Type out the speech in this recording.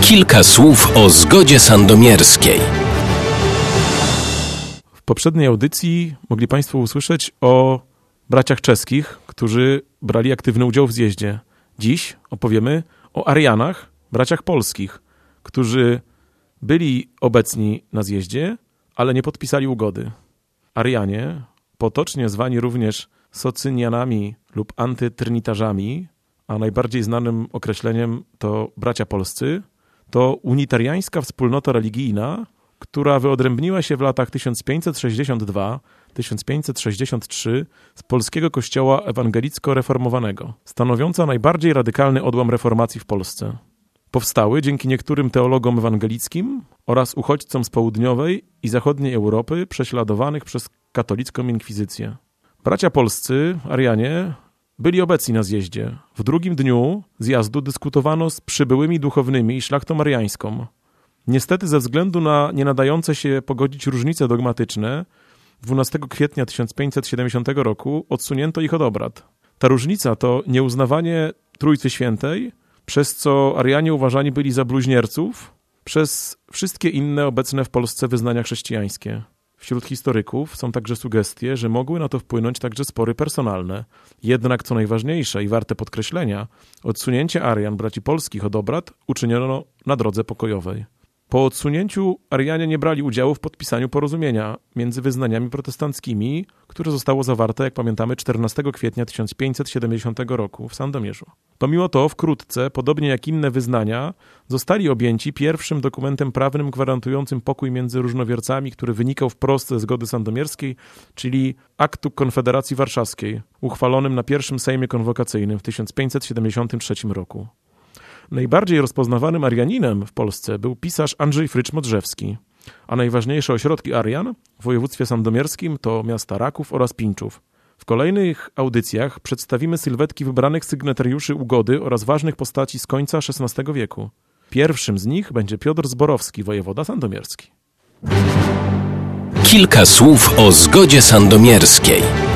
Kilka słów o zgodzie sandomierskiej. W poprzedniej audycji mogli Państwo usłyszeć o braciach czeskich, którzy brali aktywny udział w zjeździe. Dziś opowiemy o Arianach, braciach polskich, którzy byli obecni na zjeździe, ale nie podpisali ugody. Arianie, potocznie zwani również Socynianami lub antytrynitarzami, a najbardziej znanym określeniem to bracia polscy, to unitariańska wspólnota religijna, która wyodrębniła się w latach 1562-1563 z polskiego kościoła ewangelicko-reformowanego, stanowiąca najbardziej radykalny odłam reformacji w Polsce. Powstały dzięki niektórym teologom ewangelickim oraz uchodźcom z południowej i zachodniej Europy prześladowanych przez katolicką inkwizycję. Bracia polscy, Arianie, byli obecni na zjeździe. W drugim dniu zjazdu dyskutowano z przybyłymi duchownymi i szlachtą ariańską. Niestety ze względu na nie nadające się pogodzić różnice dogmatyczne 12 kwietnia 1570 roku odsunięto ich od obrad. Ta różnica to nieuznawanie Trójcy Świętej, przez co Arianie uważani byli za bluźnierców przez wszystkie inne obecne w Polsce wyznania chrześcijańskie. Wśród historyków są także sugestie, że mogły na to wpłynąć także spory personalne. Jednak, co najważniejsze i warte podkreślenia, odsunięcie Arian, braci polskich, od obrad uczyniono na drodze pokojowej. Po odsunięciu Arianie nie brali udziału w podpisaniu porozumienia między wyznaniami protestanckimi, które zostało zawarte, jak pamiętamy, 14 kwietnia 1570 roku w Sandomierzu. Pomimo to wkrótce, podobnie jak inne wyznania, zostali objęci pierwszym dokumentem prawnym gwarantującym pokój między różnowiercami, który wynikał wprost ze zgody sandomierskiej, czyli aktu Konfederacji Warszawskiej, uchwalonym na pierwszym Sejmie Konwokacyjnym w 1573 roku. Najbardziej rozpoznawanym Arianinem w Polsce był pisarz Andrzej Frycz-Modrzewski, a najważniejsze ośrodki Arian w województwie sandomierskim to miasta Raków oraz Pińczów. W kolejnych audycjach przedstawimy sylwetki wybranych sygnatariuszy ugody oraz ważnych postaci z końca XVI wieku. Pierwszym z nich będzie Piotr Zborowski, wojewoda sandomierski. Kilka słów o zgodzie sandomierskiej.